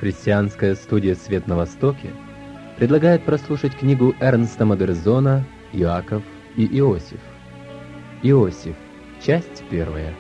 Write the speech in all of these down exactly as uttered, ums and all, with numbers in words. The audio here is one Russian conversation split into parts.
Христианская студия «Свет на Востоке» предлагает прослушать книгу Эрнста Модерзона «Иаков и Иосиф». Иосиф. Часть первая.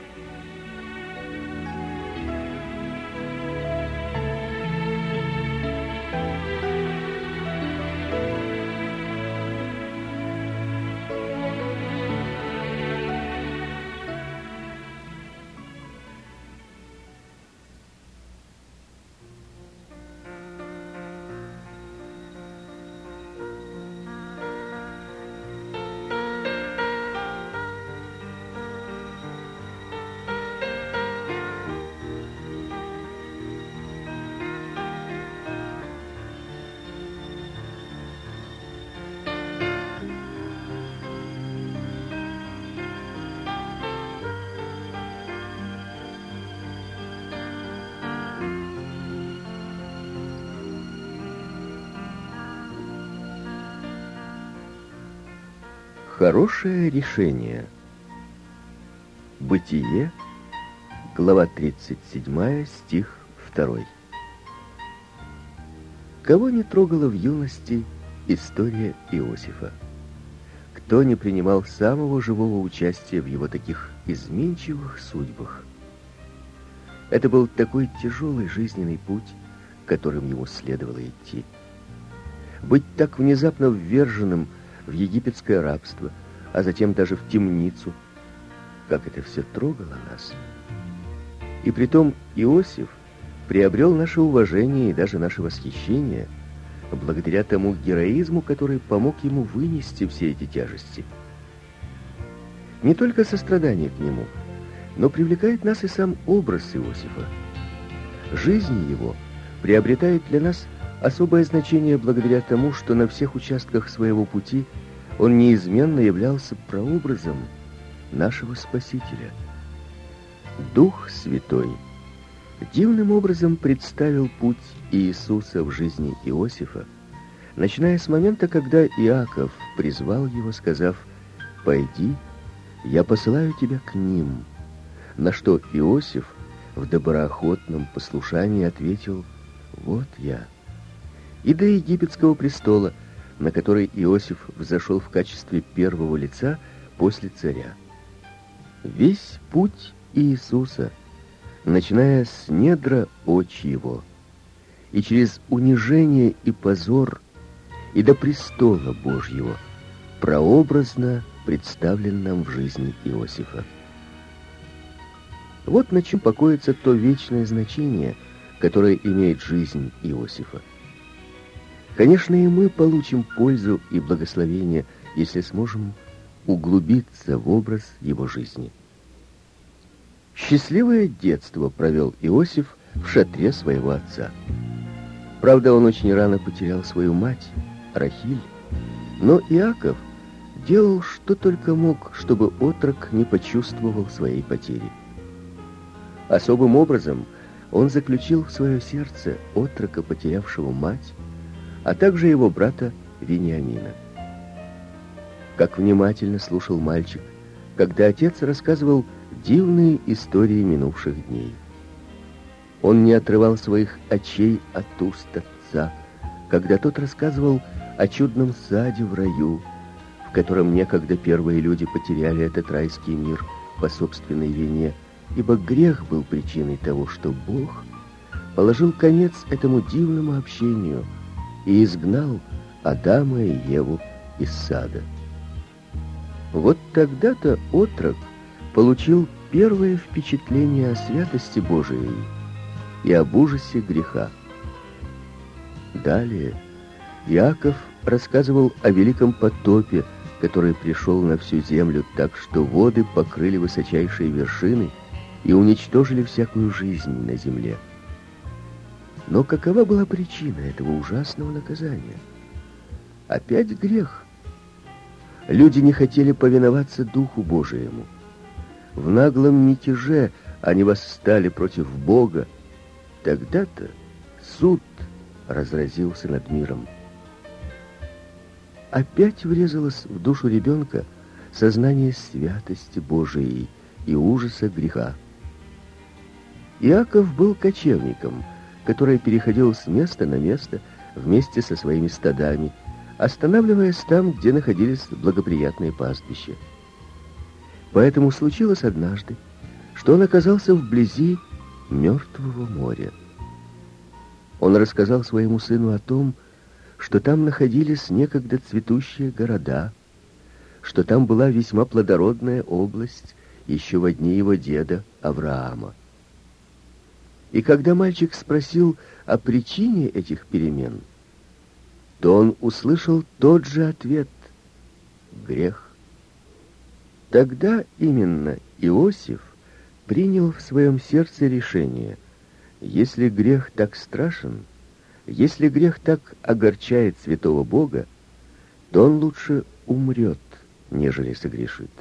Хорошее решение. Бытие, глава тридцать седьмая, стих второй. Кого не трогала в юности история Иосифа? Кто не принимал самого живого участия в его таких изменчивых судьбах? Это был такой тяжелый жизненный путь, которым ему следовало идти. Быть так внезапно вверженным в египетское рабство, а затем даже в темницу. Как это все трогало нас. И притом Иосиф приобрел наше уважение и даже наше восхищение благодаря тому героизму, который помог ему вынести все эти тяжести. Не только сострадание к нему, но привлекает нас и сам образ Иосифа. Жизнь его приобретает для нас особое значение благодаря тому, что на всех участках своего пути он неизменно являлся прообразом нашего Спасителя. Дух Святой дивным образом представил путь Иисуса в жизни Иосифа, начиная с момента, когда Иаков призвал его, сказав: «Пойди, я посылаю тебя к ним», на что Иосиф в доброохотном послушании ответил: «Вот я». И до египетского престола, на который Иосиф взошел в качестве первого лица после царя. Весь путь Иисуса, начиная с недра очи его, и через унижение и позор, и до престола Божьего, прообразно представлен нам в жизни Иосифа. Вот на чем покоится то вечное значение, которое имеет жизнь Иосифа. Конечно, и мы получим пользу и благословение, если сможем углубиться в образ его жизни. Счастливое детство провел Иосиф в шатре своего отца. Правда, он очень рано потерял свою мать, Рахиль, но Иаков делал что только мог, чтобы отрок не почувствовал своей потери. Особым образом он заключил в свое сердце отрока, потерявшего мать, а также его брата Вениамина. Как внимательно слушал мальчик, когда отец рассказывал дивные истории минувших дней. Он не отрывал своих очей от уст отца, когда тот рассказывал о чудном саде в раю, в котором некогда первые люди потеряли этот райский мир по собственной вине, ибо грех был причиной того, что Бог положил конец этому дивному общению и изгнал Адама и Еву из сада. Вот тогда-то отрок получил первое впечатление о святости Божией и об ужасе греха. Далее Иаков рассказывал о великом потопе, который пришел на всю землю так, что воды покрыли высочайшие вершины и уничтожили всякую жизнь на земле. Но какова была причина этого ужасного наказания? Опять грех. Люди не хотели повиноваться Духу Божиему. В наглом мятеже они восстали против Бога. Тогда-то суд разразился над миром. Опять врезалось в душу ребенка сознание святости Божией и ужаса греха. Иаков был кочевником, которое переходило с места на место вместе со своими стадами, останавливаясь там, где находились благоприятные пастбища. Поэтому случилось однажды, что он оказался вблизи Мертвого моря. Он рассказал своему сыну о том, что там находились некогда цветущие города, что там была весьма плодородная область еще во дни его деда Авраама. И когда мальчик спросил о причине этих перемен, то он услышал тот же ответ — грех. Тогда именно Иосиф принял в своем сердце решение: если грех так страшен, если грех так огорчает святого Бога, то он лучше умрет, нежели согрешит.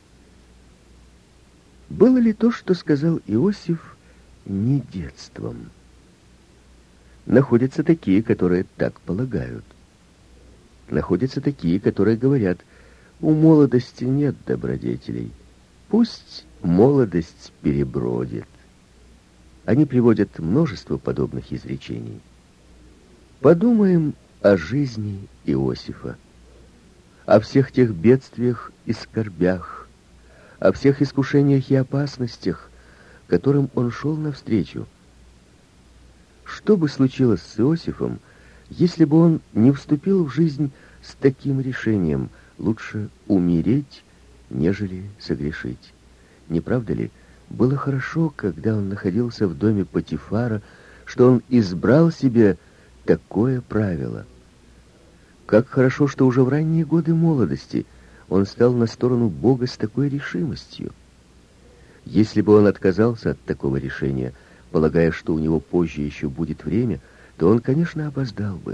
Было ли то, что сказал Иосиф, не детством? Находятся такие, которые так полагают. Находятся такие, которые говорят: у молодости нет добродетелей, пусть молодость перебродит. Они приводят множество подобных изречений. Подумаем о жизни Иосифа, о всех тех бедствиях и скорбях, о всех искушениях и опасностях, которым он шел навстречу. Что бы случилось с Иосифом, если бы он не вступил в жизнь с таким решением: лучше умереть, нежели согрешить? Не правда ли, было хорошо, когда он находился в доме Потифара, что он избрал себе такое правило? Как хорошо, что уже в ранние годы молодости он стал на сторону Бога с такой решимостью. Если бы он отказался от такого решения, полагая, что у него позже еще будет время, то он, конечно, опоздал бы.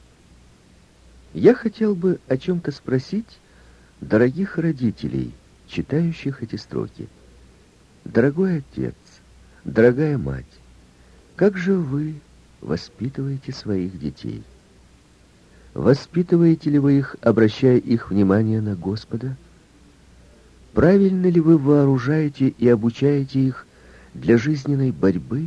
Я хотел бы о чем-то спросить дорогих родителей, читающих эти строки. Дорогой отец, дорогая мать, как же вы воспитываете своих детей? Воспитываете ли вы их, обращая их внимание на Господа? Правильно ли вы вооружаете и обучаете их для жизненной борьбы?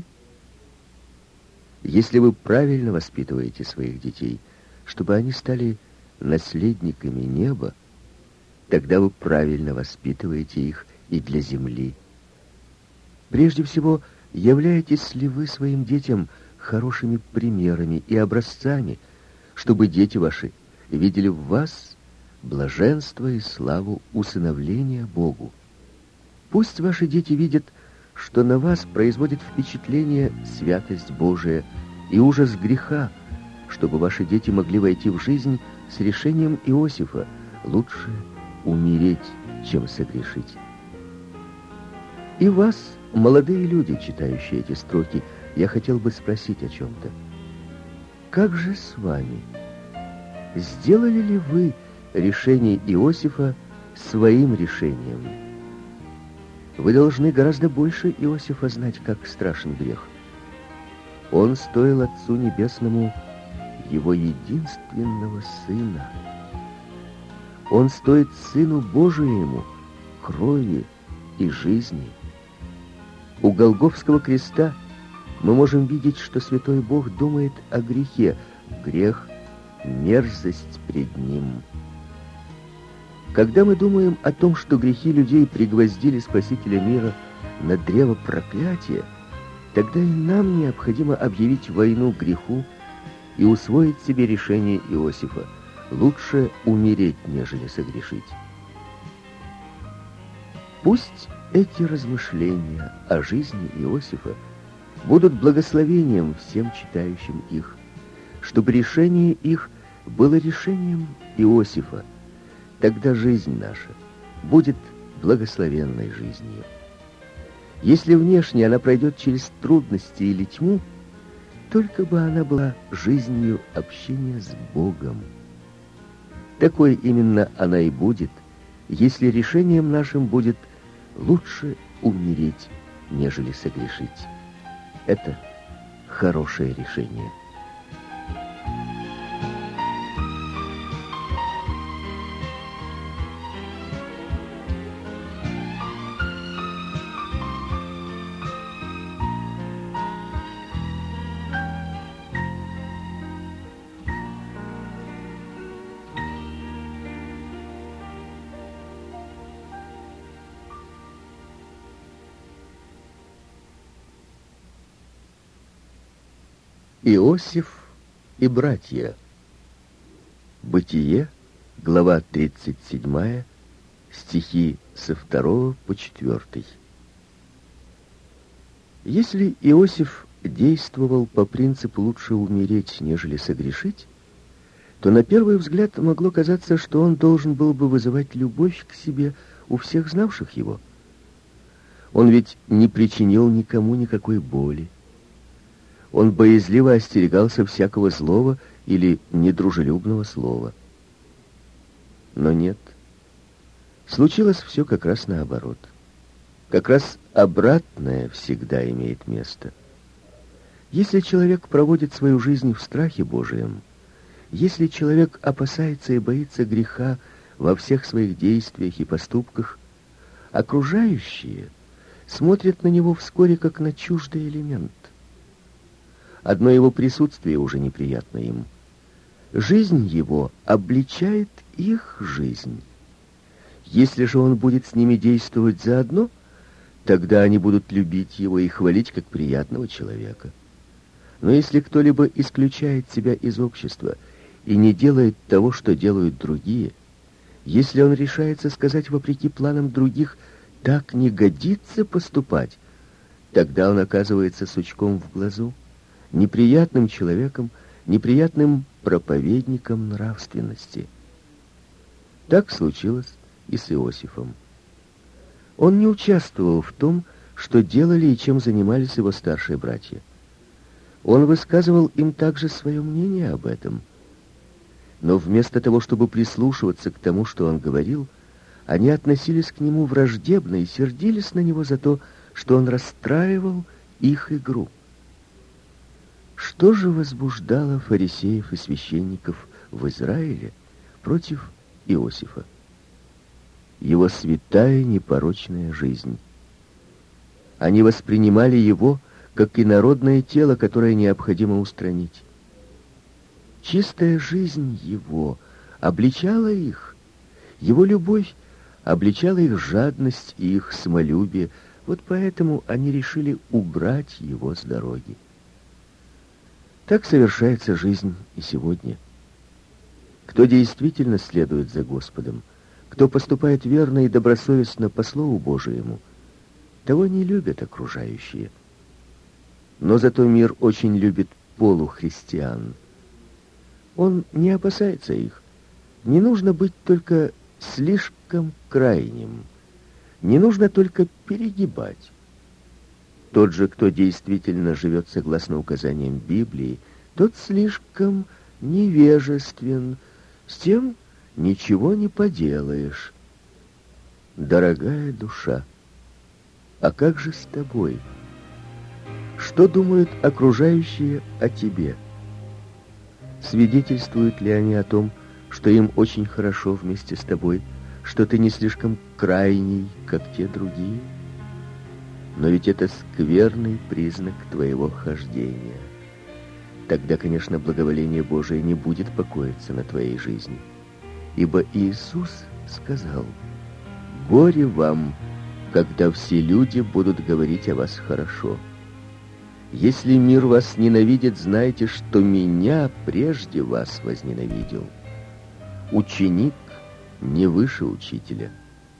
Если вы правильно воспитываете своих детей, чтобы они стали наследниками неба, тогда вы правильно воспитываете их и для земли. Прежде всего, являетесь ли вы своим детям хорошими примерами и образцами, чтобы дети ваши видели в вас блаженство и славу усыновления Богу? Пусть ваши дети видят, что на вас производит впечатление святость Божия и ужас греха, чтобы ваши дети могли войти в жизнь с решением Иосифа: лучше умереть, чем согрешить. И вас, молодые люди, читающие эти строки, я хотел бы спросить о чем-то. Как же с вами? Сделали ли вы решение Иосифа своим решением? Вы должны гораздо больше Иосифа знать, как страшен грех. Он стоил Отцу Небесному его единственного сына. Он стоит Сыну Божиему крови и жизни. У Голгофского креста мы можем видеть, что Святой Бог думает о грехе. Грех — мерзость пред Ним. Когда мы думаем о том, что грехи людей пригвоздили Спасителя мира на древо проклятия, тогда и нам необходимо объявить войну греху и усвоить себе решение Иосифа: лучше умереть, нежели согрешить. Пусть эти размышления о жизни Иосифа будут благословением всем читающим их, чтобы решение их было решением Иосифа. Тогда жизнь наша будет благословенной жизнью. Если внешне она пройдет через трудности или тьму, только бы она была жизнью общения с Богом. Такой именно она и будет, если решением нашим будет лучше умереть, нежели согрешить. Это хорошее решение. Иосиф и братья. Бытие, глава тридцать седьмая, стихи со второго по четвертый. Если Иосиф действовал по принципу «лучше умереть, нежели согрешить», то на первый взгляд могло казаться, что он должен был бы вызывать любовь к себе у всех знавших его. Он ведь не причинил никому никакой боли. Он боязливо остерегался всякого злого или недружелюбного слова. Но нет. Случилось все как раз наоборот. Как раз обратное всегда имеет место. Если человек проводит свою жизнь в страхе Божием, если человек опасается и боится греха во всех своих действиях и поступках, окружающие смотрят на него вскоре как на чуждый элемент. Одно его присутствие уже неприятно им. Жизнь его обличает их жизнь. Если же он будет с ними действовать заодно, тогда они будут любить его и хвалить как приятного человека. Но если кто-либо исключает себя из общества и не делает того, что делают другие, если он решается сказать вопреки планам других «так не годится поступать», тогда он оказывается сучком в глазу, неприятным человеком, неприятным проповедником нравственности. Так случилось и с Иосифом. Он не участвовал в том, что делали и чем занимались его старшие братья. Он высказывал им также свое мнение об этом. Но вместо того, чтобы прислушиваться к тому, что он говорил, они относились к нему враждебно и сердились на него за то, что он расстраивал их игру. Что же возбуждало фарисеев и священников в Израиле против Иосифа? Его святая непорочная жизнь. Они воспринимали его как инородное тело, которое необходимо устранить. Чистая жизнь его обличала их. Его любовь обличала их жадность и их самолюбие. Вот поэтому они решили убрать его с дороги. Так совершается жизнь и сегодня. Кто действительно следует за Господом, кто поступает верно и добросовестно по Слову Божиему, того не любят окружающие. Но зато мир очень любит полухристиан. Он не опасается их. Не нужно быть только слишком крайним. Не нужно только перегибать. Тот же, кто действительно живет согласно указаниям Библии, тот слишком невежествен. С тем ничего не поделаешь. Дорогая душа, а как же с тобой? Что думают окружающие о тебе? Свидетельствуют ли они о том, что им очень хорошо вместе с тобой, что ты не слишком крайний, как те другие? Но ведь это скверный признак твоего хождения. Тогда, конечно, благоволение Божие не будет покоиться на твоей жизни. Ибо Иисус сказал: «Горе вам, когда все люди будут говорить о вас хорошо. Если мир вас ненавидит, знайте, что меня прежде вас возненавидел. Ученик не выше учителя».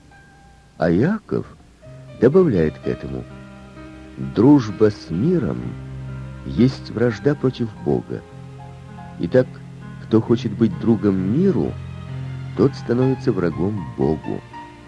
А Иаков добавляет к этому: дружба с миром есть вражда против Бога. Итак, кто хочет быть другом миру, тот становится врагом Богу.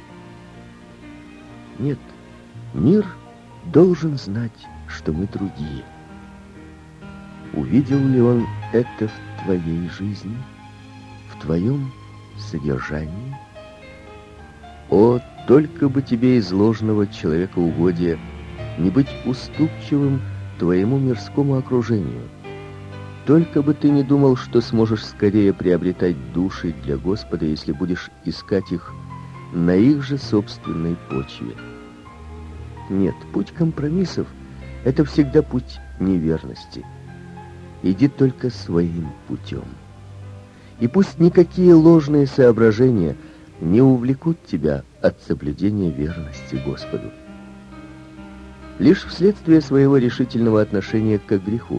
Нет, мир должен знать, что мы другие. Увидел ли он это в твоей жизни, в твоем содержании? О, только бы тебе из ложного человекоугодия не быть уступчивым твоему мирскому окружению. Только бы ты не думал, что сможешь скорее приобретать души для Господа, если будешь искать их на их же собственной почве. Нет, путь компромиссов — это всегда путь неверности. Иди только своим путем. И пусть никакие ложные соображения не увлекут тебя от соблюдения верности Господу. Лишь вследствие своего решительного отношения к греху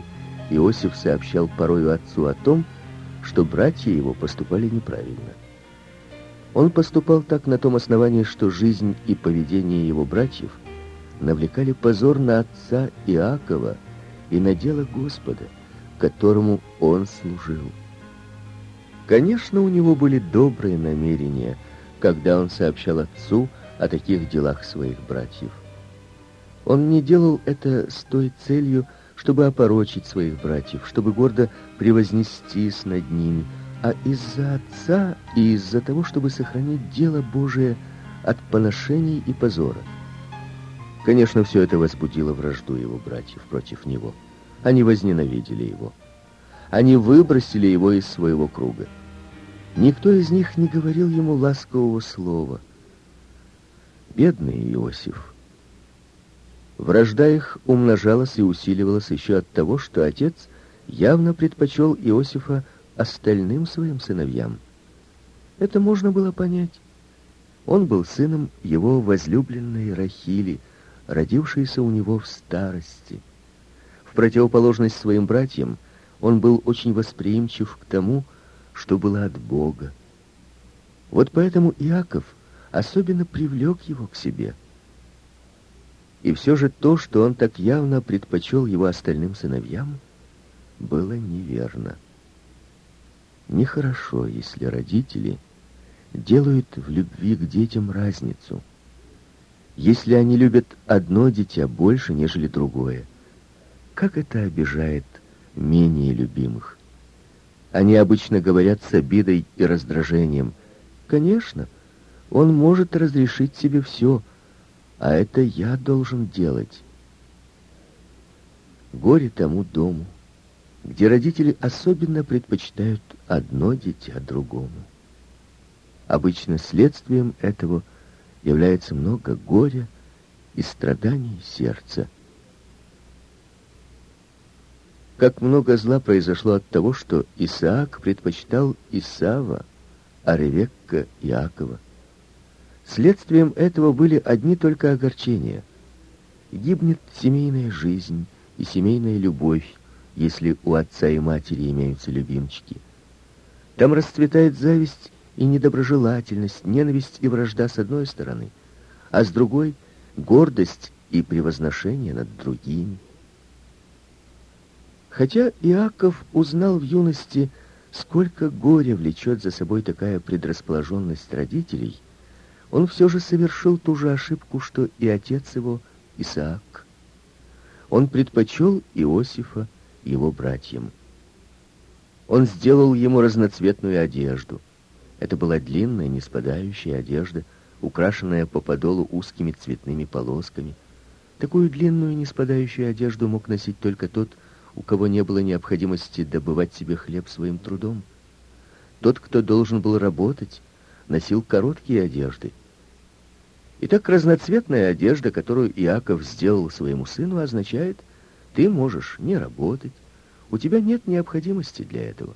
Иосиф сообщал порою отцу о том, что братья его поступали неправильно. Он поступал так на том основании, что жизнь и поведение его братьев навлекали позор на отца Иакова и на дело Господа, которому он служил. Конечно, у него были добрые намерения, когда он сообщал отцу о таких делах своих братьев. Он не делал это с той целью, чтобы опорочить своих братьев, чтобы гордо превознестись над ними, а из-за отца и из-за того, чтобы сохранить дело Божие от поношений и позора. Конечно, все это возбудило вражду его братьев против него. Они возненавидели его. Они выбросили его из своего круга. Никто из них не говорил ему ласкового слова. Бедный Иосиф. Вражда их умножалась и усиливалась еще от того, что отец явно предпочел Иосифа остальным своим сыновьям. Это можно было понять. Он был сыном его возлюбленной Рахили, родившейся у него в старости. В противоположность своим братьям, он был очень восприимчив к тому, что было от Бога. Вот поэтому Иаков особенно привлек его к себе. И все же то, что он так явно предпочел его остальным сыновьям, было неверно. Нехорошо, если родители делают в любви к детям разницу. Если они любят одно дитя больше, нежели другое, как это обижает менее любимых? Они обычно говорят с обидой и раздражением: «Конечно, он может разрешить себе все, а это я должен делать». Горе тому дому, где родители особенно предпочитают одно дитя другому. Обычно следствием этого является много горя и страданий сердца. Как много зла произошло от того, что Исаак предпочитал Исава, а Ревекка — Иакова. Следствием этого были одни только огорчения. Гибнет семейная жизнь и семейная любовь, если у отца и матери имеются любимчики. Там расцветает зависть и недоброжелательность, ненависть и вражда с одной стороны, а с другой — гордость и превозношение над другими. Хотя Иаков узнал в юности, сколько горя влечет за собой такая предрасположенность родителей, он все же совершил ту же ошибку, что и отец его, Исаак. Он предпочел Иосифа его братьям. Он сделал ему разноцветную одежду. Это была длинная, неспадающая одежда, украшенная по подолу узкими цветными полосками. Такую длинную, неспадающую одежду мог носить только тот, у кого не было необходимости добывать себе хлеб своим трудом. Тот, кто должен был работать, носил короткие одежды. Итак, разноцветная одежда, которую Иаков сделал своему сыну, означает: ты можешь не работать, у тебя нет необходимости для этого.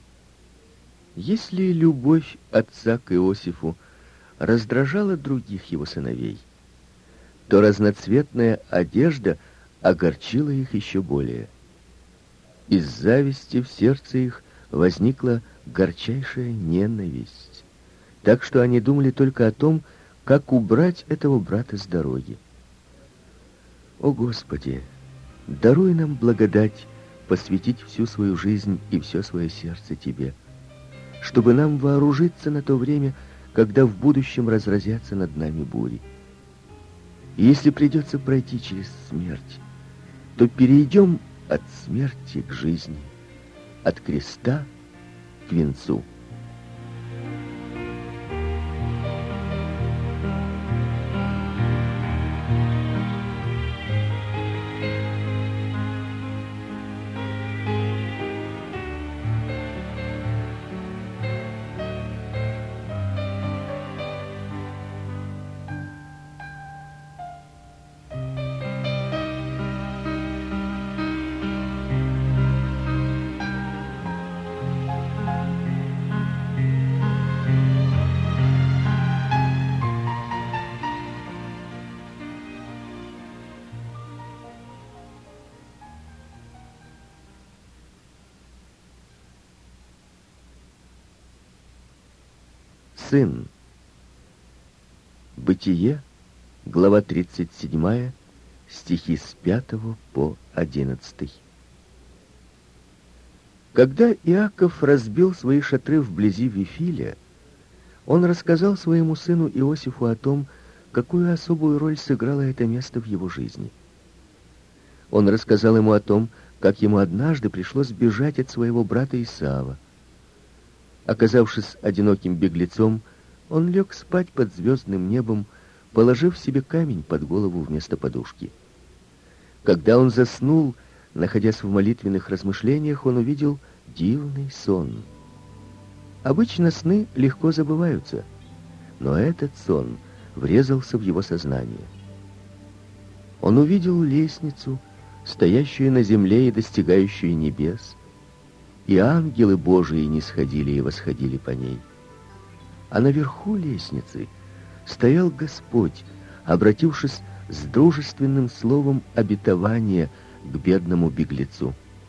Если любовь отца к Иосифу раздражала других его сыновей, то разноцветная одежда огорчила их еще более. Из зависти в сердце их возникла горчайшая ненависть, так что они думали только о том, как убрать этого брата с дороги. О Господи, даруй нам благодать посвятить всю свою жизнь и все свое сердце Тебе, чтобы нам вооружиться на то время, когда в будущем разразятся над нами бури. И если придется пройти через смерть, то перейдем от смерти к жизни, от креста к венцу. Сын. Бытие, глава тридцать седьмая, стихи с пятого по одиннадцатый. Когда Иаков разбил свои шатры вблизи Вифиля, он рассказал своему сыну Иосифу о том, какую особую роль сыграло это место в его жизни. Он рассказал ему о том, как ему однажды пришлось бежать от своего брата Исава. Оказавшись одиноким беглецом, он лег спать под звездным небом, положив себе камень под голову вместо подушки. Когда он заснул, находясь в молитвенных размышлениях, он увидел дивный сон. Обычно сны легко забываются, но этот сон врезался в его сознание. Он увидел лестницу, стоящую на земле и достигающую небес, и ангелы Божии нисходили и восходили по ней. А наверху лестницы стоял Господь, обратившись с дружественным словом обетования к бедному беглецу.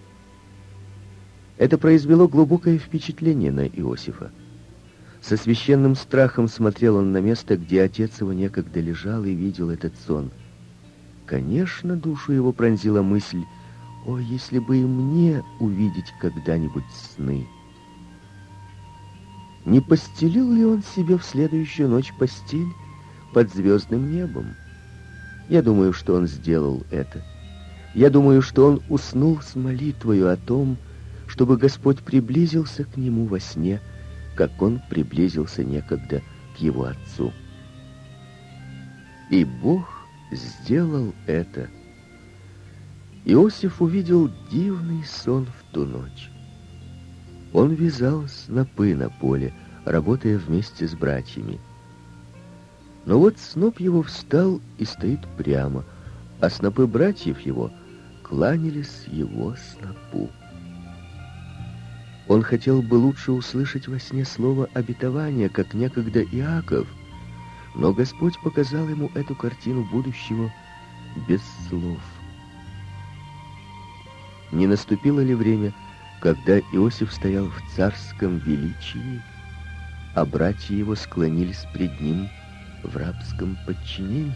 Это произвело глубокое впечатление на Иосифа. Со священным страхом смотрел он на место, где отец его некогда лежал и видел этот сон. Конечно, душу его пронзила мысль: «О, если бы и мне увидеть когда-нибудь сны!» Не постелил ли он себе в следующую ночь постель под звездным небом? Я думаю, что он сделал это. Я думаю, что он уснул с молитвою о том, чтобы Господь приблизился к нему во сне, как он приблизился некогда к его отцу. И Бог сделал это. Иосиф увидел дивный сон в ту ночь. Он вязал снопы на поле, работая вместе с братьями. Но вот сноп его встал и стоит прямо, а снопы братьев его кланялись его снопу. Он хотел бы лучше услышать во сне слово обетования, как некогда Иаков, но Господь показал ему эту картину будущего без слов. Не наступило ли время, когда Иосиф стоял в царском величии, а братья его склонились пред ним в рабском подчинении?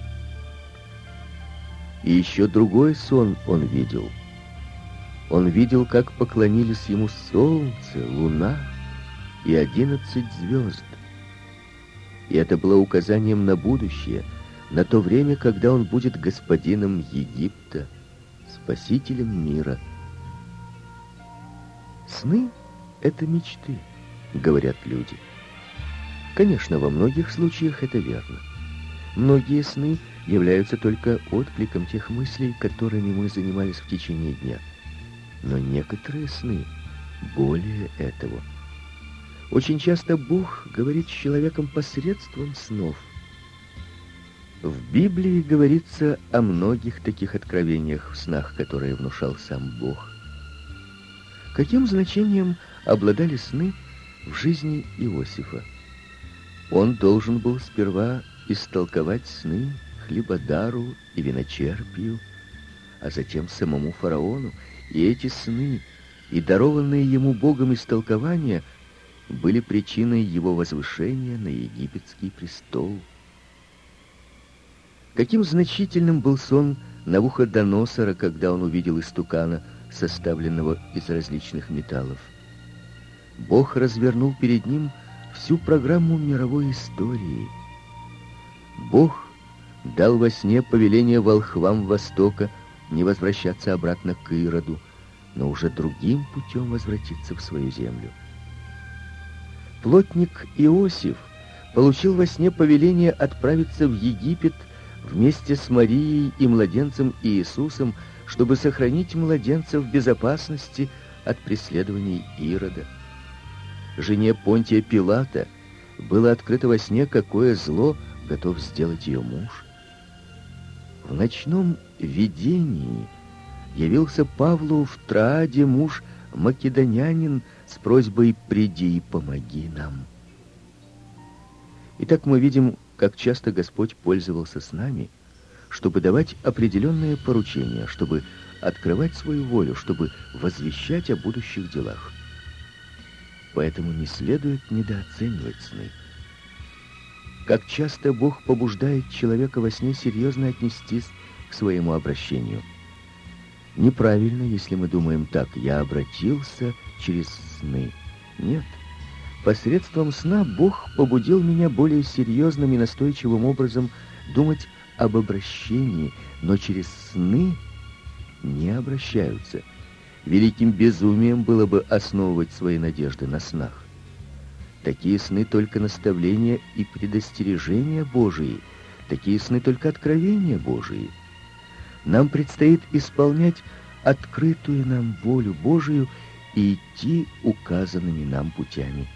И еще другой сон он видел. Он видел, как поклонились ему солнце, луна и одиннадцать звезд. И это было указанием на будущее, на то время, когда он будет господином Египта, спасителем мира. Сны — это мечты, говорят люди. Конечно, во многих случаях это верно. Многие сны являются только откликом тех мыслей, которыми мы занимались в течение дня. Но некоторые сны более этого. Очень часто Бог говорит с человеком посредством снов. В Библии говорится о многих таких откровениях в снах, которые внушал сам Бог. Каким значением обладали сны в жизни Иосифа? Он должен был сперва истолковать сны хлебодару и виночерпию, а затем самому фараону, и эти сны, и дарованные ему Богом истолкования были причиной его возвышения на египетский престол. Каким значительным был сон Навуходоносора, когда он увидел истукана, составленного из различных металлов. Бог развернул перед ним всю программу мировой истории. Бог дал во сне повеление волхвам Востока не возвращаться обратно к Ироду, но уже другим путем возвратиться в свою землю. Плотник Иосиф получил во сне повеление отправиться в Египет вместе с Марией и младенцем Иисусом, чтобы сохранить младенца в безопасности от преследований Ирода. Жене Понтия Пилата было открыто во сне, какое зло готов сделать ее муж. В ночном видении явился Павлу в Трааде муж македонянин с просьбой: «Приди и помоги нам». Итак, мы видим, как часто Господь пользовался с нами, чтобы давать определенные поручения, чтобы открывать свою волю, чтобы возвещать о будущих делах. Поэтому не следует недооценивать сны. Как часто Бог побуждает человека во сне серьезно отнестись к своему обращению. Неправильно, если мы думаем так: я обратился через сны. Нет. Посредством сна Бог побудил меня более серьезным и настойчивым образом думать об обращении, но через сны не обращаются. Великим безумием было бы основывать свои надежды на снах. Такие сны только наставления и предостережения Божии, такие сны только откровения Божии. Нам предстоит исполнять открытую нам волю Божию и идти указанными нам путями.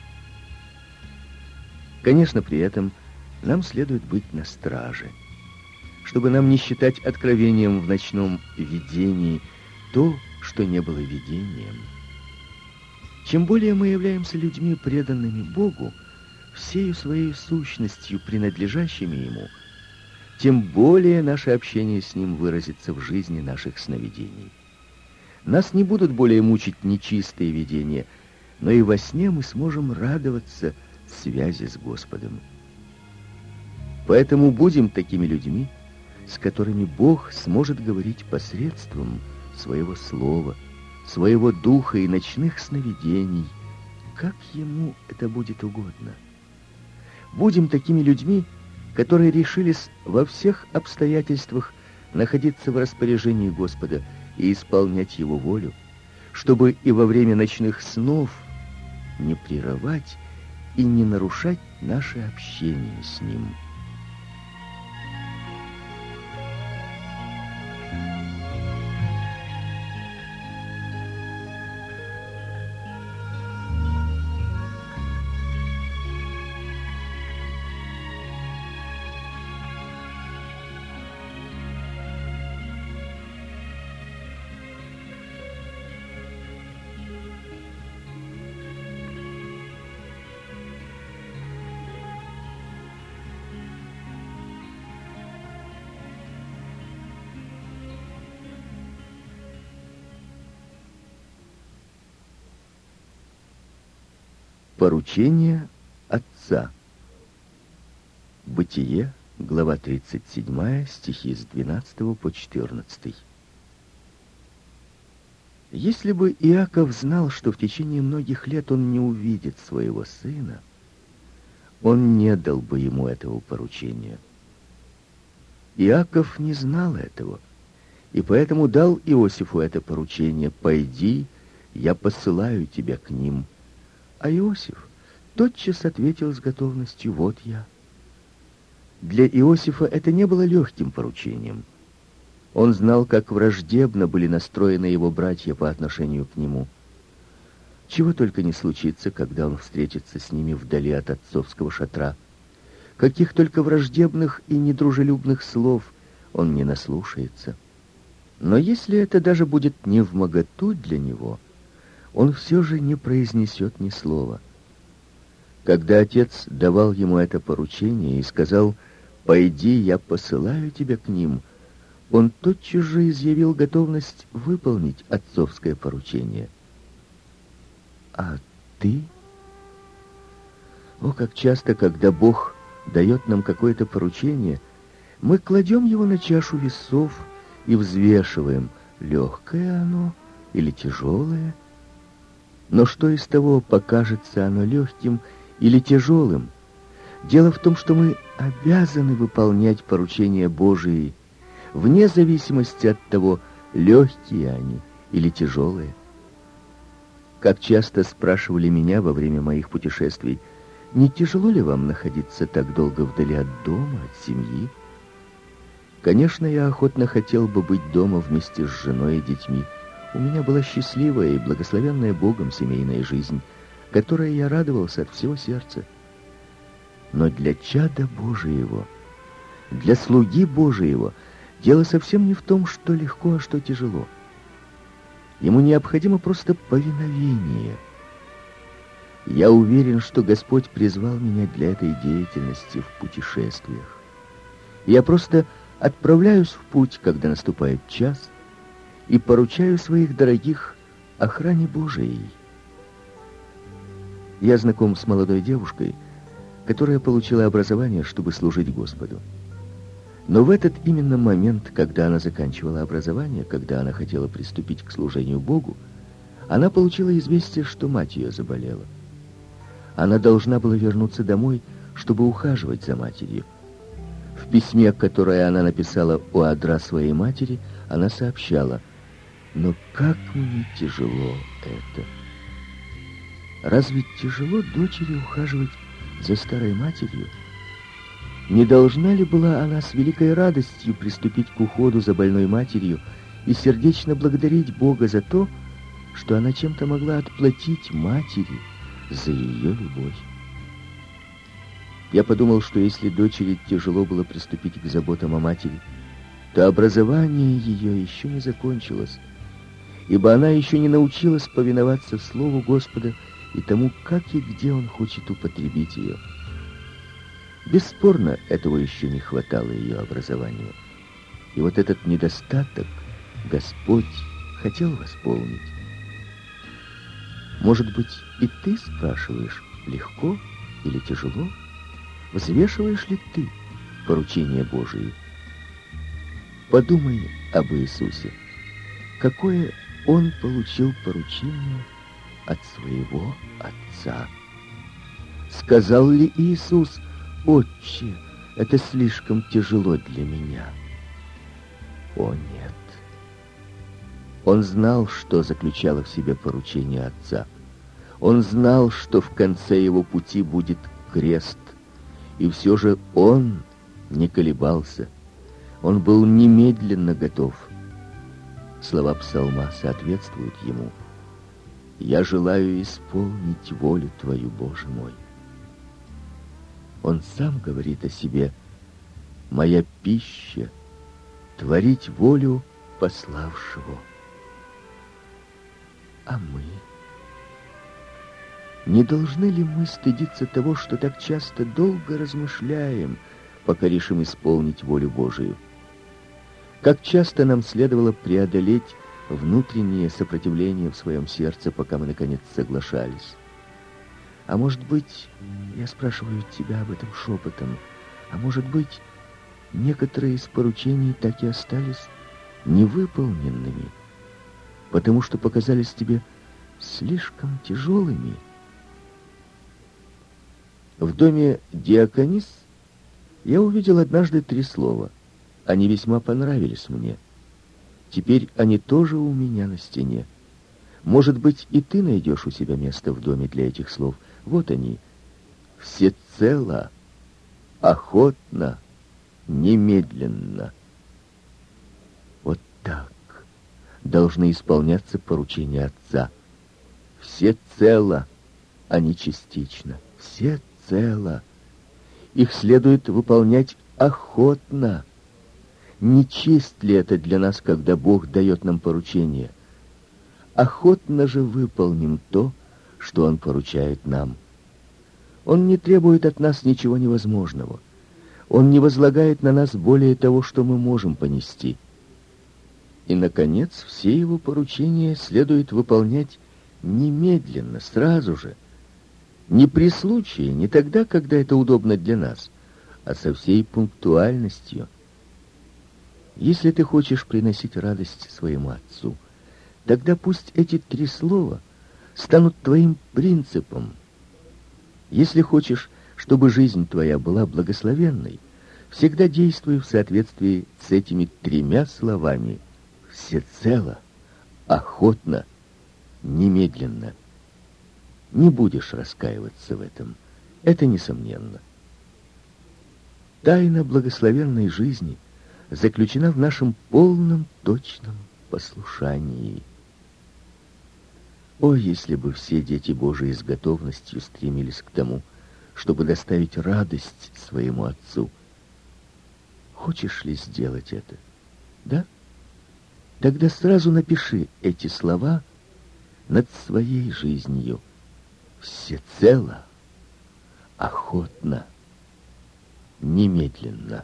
Конечно, при этом нам следует быть на страже, чтобы нам не считать откровением в ночном видении то, что не было видением. Чем более мы являемся людьми, преданными Богу, всею своей сущностью, принадлежащими Ему, тем более наше общение с Ним выразится в жизни наших сновидений. Нас не будут более мучить нечистые видения, но и во сне мы сможем радоваться связи с Господом. Поэтому будем такими людьми, с которыми Бог сможет говорить посредством своего слова, своего духа и ночных сновидений, как Ему это будет угодно. Будем такими людьми, которые решились во всех обстоятельствах находиться в распоряжении Господа и исполнять Его волю, чтобы и во время ночных снов не прерывать и не нарушать наше общение с Ним. Поручение Отца. Бытие, глава тридцать семь, стихи с двенадцатого по четырнадцатый. Если бы Иаков знал, что в течение многих лет он не увидит своего сына, он не дал бы ему этого поручения. Иаков не знал этого, и поэтому дал Иосифу это поручение: «Пойди, я посылаю тебя к ним». А Иосиф тотчас ответил с готовностью: «Вот я». Для Иосифа это не было легким поручением. Он знал, как враждебно были настроены его братья по отношению к нему. Чего только не случится, когда он встретится с ними вдали от отцовского шатра. Каких только враждебных и недружелюбных слов он не наслушается. Но если это даже будет невмоготу для него, он все же не произнесет ни слова. Когда отец давал ему это поручение и сказал: «Пойди, я посылаю тебя к ним», он тотчас же изъявил готовность выполнить отцовское поручение. А ты? О, как часто, когда Бог дает нам какое-то поручение, мы кладем его на чашу весов и взвешиваем, легкое оно или тяжелое. Но что из того, покажется оно легким или тяжелым? Дело в том, что мы обязаны выполнять поручения Божии, вне зависимости от того, легкие они или тяжелые. Как часто спрашивали меня во время моих путешествий: не тяжело ли вам находиться так долго вдали от дома, от семьи? Конечно, я охотно хотел бы быть дома вместе с женой и детьми. У меня была счастливая и благословенная Богом семейная жизнь, которой я радовался от всего сердца. Но для чада Божьего, для слуги Божьего, дело совсем не в том, что легко, а что тяжело. Ему необходимо просто повиновение. Я уверен, что Господь призвал меня для этой деятельности в путешествиях. Я просто отправляюсь в путь, когда наступает час, и поручаю своих дорогих охране Божией. Я знаком с молодой девушкой, которая получила образование, чтобы служить Господу. Но в этот именно момент, когда она заканчивала образование, когда она хотела приступить к служению Богу, она получила известие, что мать ее заболела. Она должна была вернуться домой, чтобы ухаживать за матерью. В письме, которое она написала у адра своей матери, она сообщала: «Но как мне тяжело это!» Разве тяжело дочери ухаживать за старой матерью? Не должна ли была она с великой радостью приступить к уходу за больной матерью и сердечно благодарить Бога за то, что она чем-то могла отплатить матери за ее любовь? Я подумал, что если дочери тяжело было приступить к заботам о матери, то образование ее еще не закончилось, ибо она еще не научилась повиноваться Слову Господа и тому, как и где Он хочет употребить ее. Бесспорно, этого еще не хватало ее образованию. И вот этот недостаток Господь хотел восполнить. Может быть, и ты спрашиваешь, легко или тяжело? Взвешиваешь ли ты поручения Божии? Подумай об Иисусе. Какое Он получил поручение от своего Отца? Сказал ли Иисус: «Отче, это слишком тяжело для меня»? О, нет. Он знал, что заключало в себе поручение Отца. Он знал, что в конце его пути будет крест. И все же он не колебался. Он был немедленно готов. Слова псалма соответствуют ему: «Я желаю исполнить волю Твою, Боже мой». Он сам говорит о себе: «Моя пища — творить волю пославшего». А мы? Не должны ли мы стыдиться того, что так часто долго размышляем, пока решим исполнить волю Божию? Как часто нам следовало преодолеть внутреннее сопротивление в своем сердце, пока мы, наконец, соглашались? А может быть, я спрашиваю тебя об этом шепотом, а может быть, некоторые из поручений так и остались невыполненными, потому что показались тебе слишком тяжелыми? В доме Диаконис я увидел однажды три слова. Они весьма понравились мне. Теперь они тоже у меня на стене. Может быть, и ты найдешь у себя место в доме для этих слов. Вот они: всецело, охотно, немедленно. Вот так должны исполняться поручения Отца. Всецело, а не частично. Всецело. Их следует выполнять охотно. Не честь ли это для нас, когда Бог дает нам поручение? Охотно же выполним то, что Он поручает нам. Он не требует от нас ничего невозможного. Он не возлагает на нас более того, что мы можем понести. И, наконец, все Его поручения следует выполнять немедленно, сразу же. Не при случае, не тогда, когда это удобно для нас, а со всей пунктуальностью. Если ты хочешь приносить радость своему Отцу, тогда пусть эти три слова станут твоим принципом. Если хочешь, чтобы жизнь твоя была благословенной, всегда действуй в соответствии с этими тремя словами: всецело, охотно, немедленно. Не будешь раскаиваться в этом. Это несомненно. Тайна благословенной жизни заключена в нашем полном, точном послушании. О, если бы все дети Божии с готовностью стремились к тому, чтобы доставить радость своему Отцу. Хочешь ли сделать это? Да? Тогда сразу напиши эти слова над своей жизнью. Всецело, охотно, немедленно.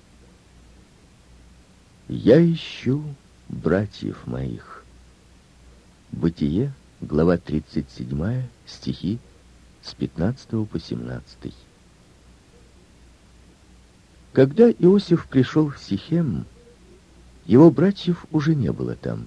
Я ищу братьев моих. Бытие, глава тридцать седьмая, стихи с пятнадцатого по семнадцатый. Когда Иосиф пришел в Сихем, его братьев уже не было там.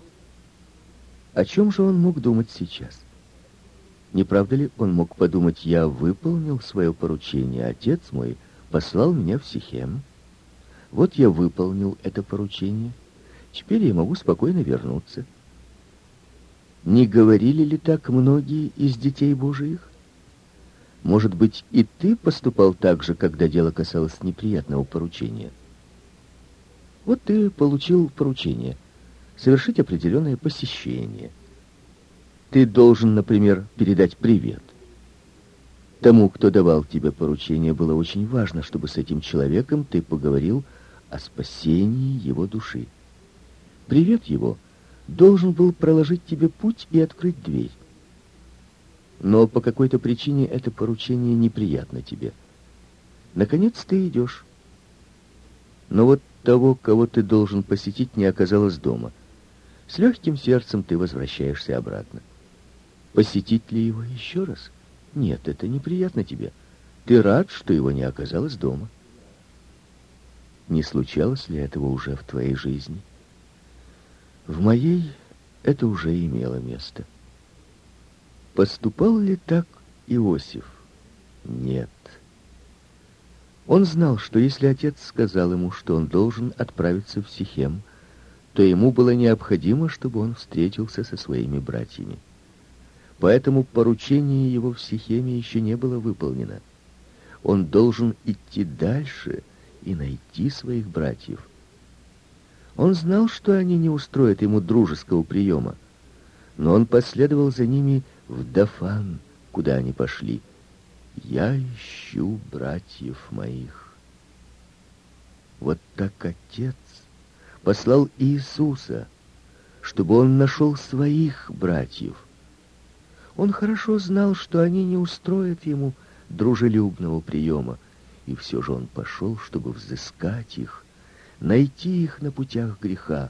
О чем же он мог думать сейчас? Не правда ли, он мог подумать: я выполнил свое поручение, отец мой послал меня в Сихем. Вот я выполнил это поручение, теперь я могу спокойно вернуться. Не говорили ли так многие из детей Божиих? Может быть, и ты поступал так же, когда дело касалось неприятного поручения? Вот ты получил поручение совершить определенное посещение. Ты должен, например, передать привет. Тому, кто давал тебе поручение, было очень важно, чтобы с этим человеком ты поговорил о спасении его души. Привет его должен был проложить тебе путь и открыть дверь. Но по какой-то причине это поручение неприятно тебе. Наконец ты идешь. Но вот того, кого ты должен посетить, не оказалось дома. С легким сердцем ты возвращаешься обратно. Посетить ли его еще раз? Нет, это неприятно тебе. Ты рад, что его не оказалось дома. Не случалось ли этого уже в твоей жизни? В моей это уже имело место. Поступал ли так Иосиф? Нет. Он знал, что если отец сказал ему, что он должен отправиться в Сихем, то ему было необходимо, чтобы он встретился со своими братьями. Поэтому поручение его в Сихеме еще не было выполнено. Он должен идти дальше и найти своих братьев. Он знал, что они не устроят ему дружеского приема, но он последовал за ними в Дофан, куда они пошли. «Я ищу братьев моих». Вот так Отец послал Иисуса, чтобы он нашел своих братьев. Он хорошо знал, что они не устроят ему дружелюбного приема, и все же он пошел, чтобы взыскать их, найти их на путях греха.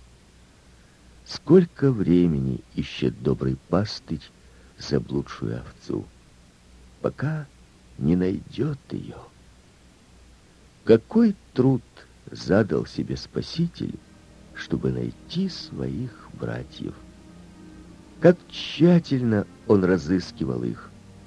Сколько времени ищет добрый пастырь заблудшую овцу, пока не найдет ее. Какой труд задал себе Спаситель, чтобы найти своих братьев? Как тщательно он разыскивал их.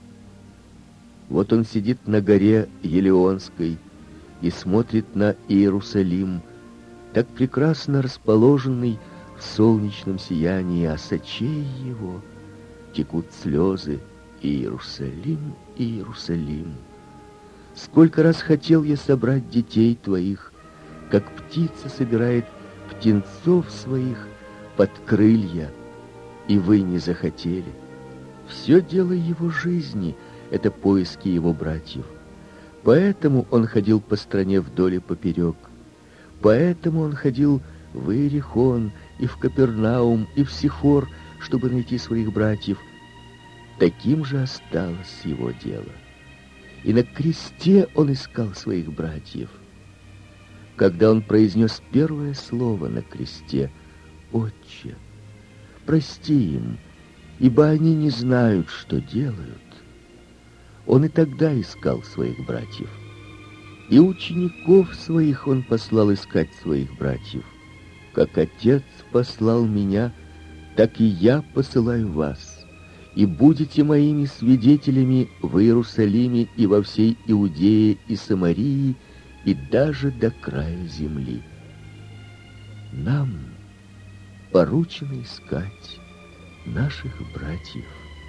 Вот он сидит на горе Елеонской и смотрит на Иерусалим, так прекрасно расположенный в солнечном сиянии, а с очей его текут слезы. Иерусалим, Иерусалим, сколько раз хотел я собрать детей твоих, как птица собирает птенцов своих под крылья, и вы не захотели. Все дело его жизни — это поиски его братьев. Поэтому он ходил по стране вдоль и поперек. Поэтому он ходил в Иерихон, и в Капернаум, и в Сихор, чтобы найти своих братьев. Таким же осталось его дело. И на кресте он искал своих братьев. Когда он произнес первое слово на кресте: «Отче, прости им, ибо они не знают, что делают», он и тогда искал своих братьев. И учеников своих он послал искать своих братьев. «Как Отец послал меня, так и я посылаю вас. И будете моими свидетелями в Иерусалиме и во всей Иудее и Самарии, и даже до края земли». Нам поручено искать наших братьев.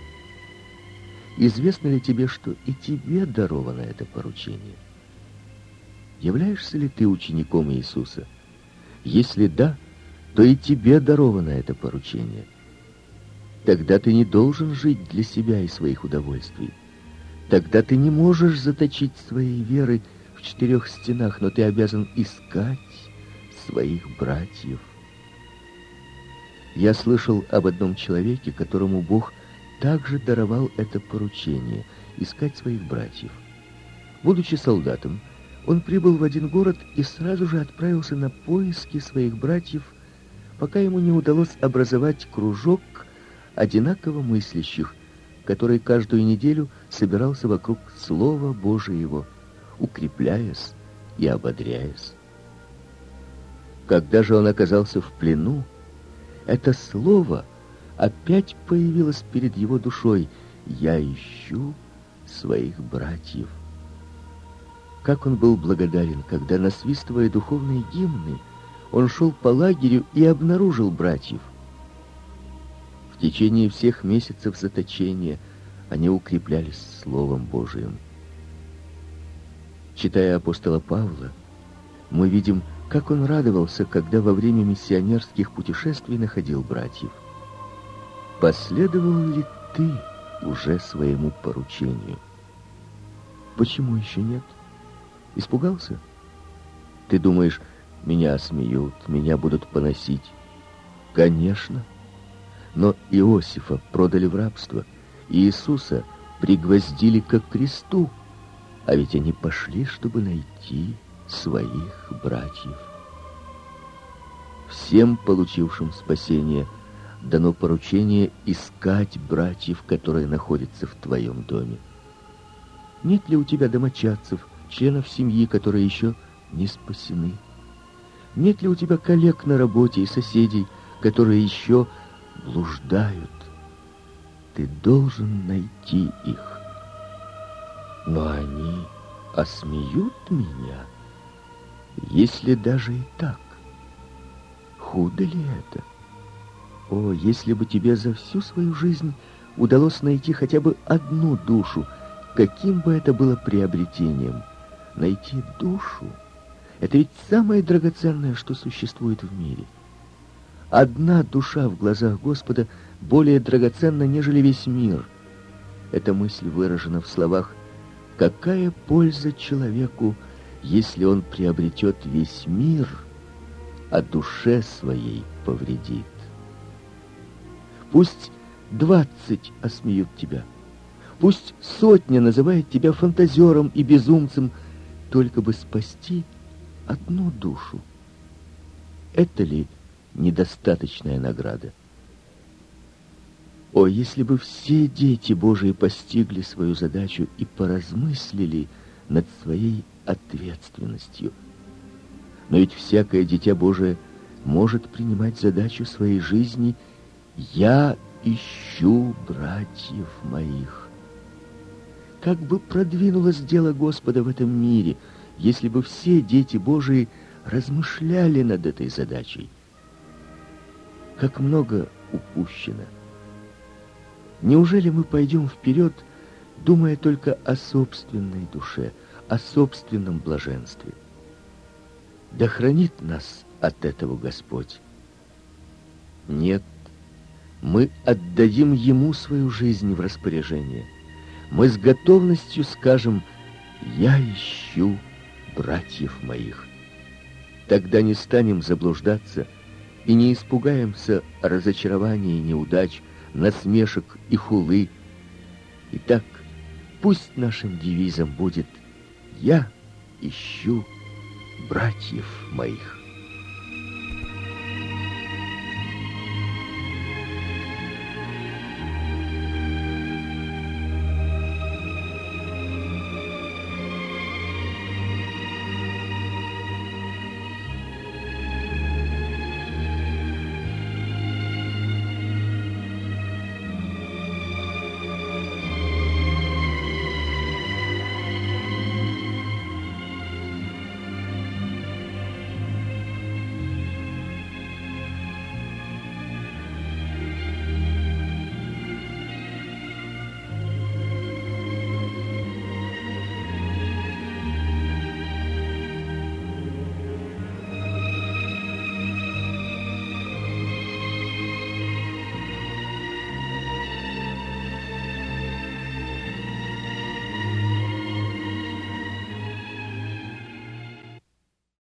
Известно ли тебе, что и тебе даровано это поручение? Являешься ли ты учеником Иисуса? Если да, то и тебе даровано это поручение. Тогда ты не должен жить для себя и своих удовольствий. Тогда ты не можешь заточить своей веры в четырех стенах, но ты обязан искать своих братьев. Я слышал об одном человеке, которому Бог также даровал это поручение — искать своих братьев. Будучи солдатом, он прибыл в один город и сразу же отправился на поиски своих братьев, пока ему не удалось образовать кружок одинаково мыслящих, который каждую неделю собирался вокруг Слова Божьего, укрепляясь и ободряясь. Когда же он оказался в плену, это слово опять появилось перед его душой: «Я ищу своих братьев». Как он был благодарен, когда, насвистывая духовные гимны, он шел по лагерю и обнаружил братьев. В течение всех месяцев заточения они укреплялись Словом Божиим. Читая апостола Павла, мы видим, как он радовался, когда во время миссионерских путешествий находил братьев. Последовал ли ты уже своему поручению? Почему еще нет? Испугался? Ты думаешь, меня осмеют, меня будут поносить? Конечно. Но Иосифа продали в рабство, и Иисуса пригвоздили ко кресту, а ведь они пошли, чтобы найти своих братьев. Всем, получившим спасение, дано поручение искать братьев, которые находятся в твоем доме. Нет ли у тебя домочадцев, членов семьи, которые еще не спасены? Нет ли у тебя коллег на работе и соседей, которые еще блуждают? Ты должен найти их. Но они осмеют меня, если даже и так. Худо ли это? О, если бы тебе за всю свою жизнь удалось найти хотя бы одну душу, каким бы это было приобретением. Найти душу — это ведь самое драгоценное, что существует в мире. Одна душа в глазах Господа более драгоценна, нежели весь мир. Эта мысль выражена в словах: «Какая польза человеку, если он приобретет весь мир, а душе своей повредит?» Пусть двадцать осмеют тебя, пусть сотня называет тебя фантазером и безумцем, только бы спасти одну душу. Это ли недостаточная награда? О, если бы все дети Божии постигли свою задачу и поразмыслили над своей ответственностью. Но ведь всякое дитя Божие может принимать задачу своей жизни: «Я ищу братьев моих». Как бы продвинулось дело Господа в этом мире, если бы все дети Божии размышляли над этой задачей? Как много упущено! Неужели мы пойдем вперед, думая только о собственной душе, о собственном блаженстве? Да хранит нас от этого Господь. Нет, мы отдадим Ему свою жизнь в распоряжение. Мы с готовностью скажем: «Я ищу братьев моих». Тогда не станем заблуждаться и не испугаемся разочарования и неудач, насмешек и хулы. Итак, пусть нашим девизом будет: «Я ищу братьев моих».